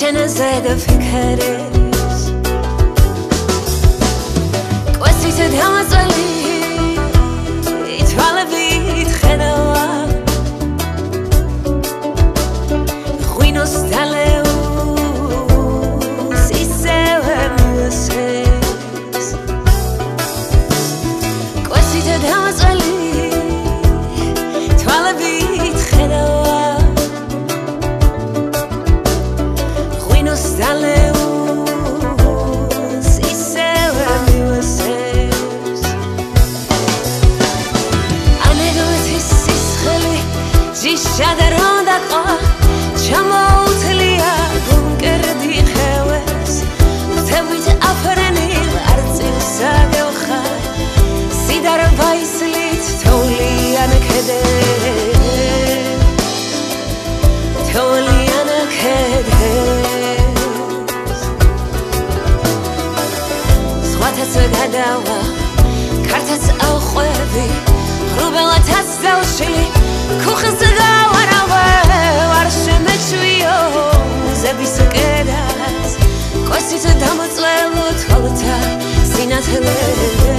შენზე და ფიქრებს კვესით დამაწველი თვალებით ხედავა ღვინოს დალეულს ისევე მივესწრებს კვესით დამაწველი თვალებით ხედავა ღვინოს დალეულს ისევე მივესწრებს ანეგდოტის სისხლი ჯიშა და რომ დაკვა ჩამოუთლია გუნკერდი ხევებს მთებით აფრენილ არწივსა გევხარ სიდარბა ისლით თოვლიან ქედებს სხვათაც გადავა ქართაც ავყვევი ღრუბელათაც დავშლი ქუხს გავარავე ვარ შემეჩვიო მუზების კედას კვესით დამოწველო თვალთა სინათლე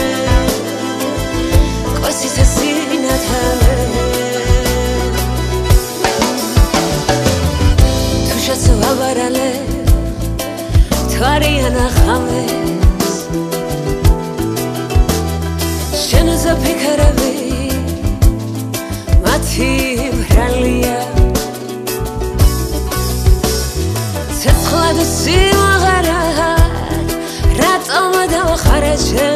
კვესით სინათლე თუშაც ვაბარალე თვარიან ახამეს შენზე ფიქრები მათი ბრალია ცეცხლად სიმაღარა რატომ დავხარჯე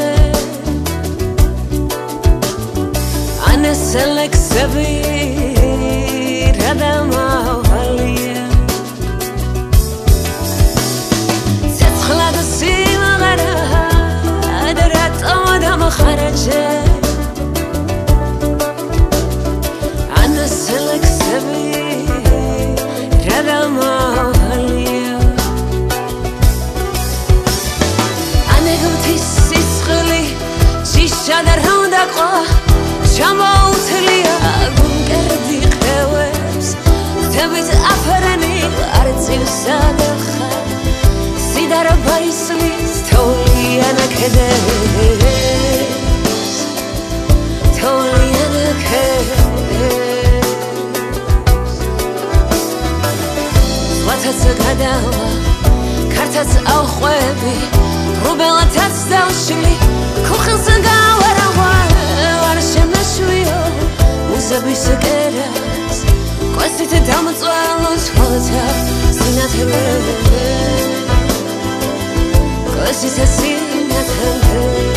ანესე ლექსები რა დამავალია ცეცხლად სიმაღარა რატომ დავხარჯე ანესე ლექსები რა დამავალია ანეგდოტის სისხლი ჯიშა და რომ დაკვა ჩამოუთლია გუნკერდი ხევებს მთებით აფრენილ არწივსა გევხარ სიდარბა ისლით თოვლიან ქედებს თოვლიან ქედებს სხვათაც გადავა ქართაც ავყვევი ღრუბელათაც დავშლი ქუხს გავარავე ვარ შემეჩვიო მუზების კედას კვესით დამოწველო თვალთა სინათლე კვესით სინათლე